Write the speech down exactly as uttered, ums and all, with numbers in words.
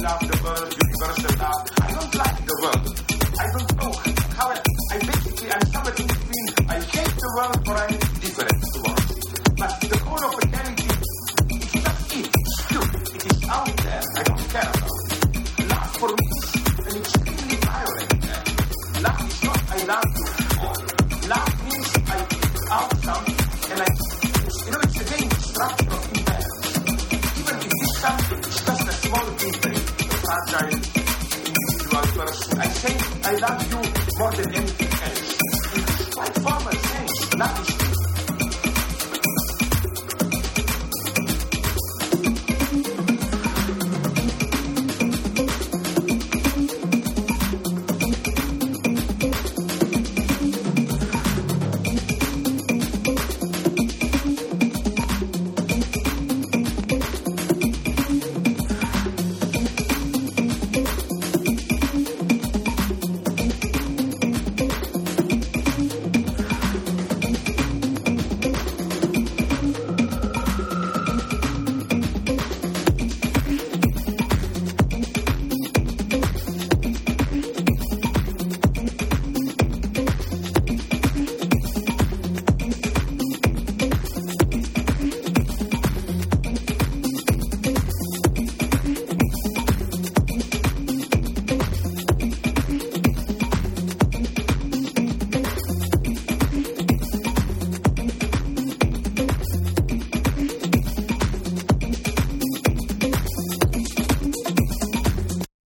love the world, universal love. I don't like the world. I don't know how I, I basically, I'm somewhere in between. I hate the world or I'm indifferent to the world. But the core of reality is just it. It's stupid. It is out there. I don't care about it. Love for me is an extremely violent thing. Love is not I love you. Love means I put out something and I, you know, it's again the structure of imbalance. Even if this something is just a small thing, a fragile individual person, I say I love you more than anything else. In quite formal sense, love is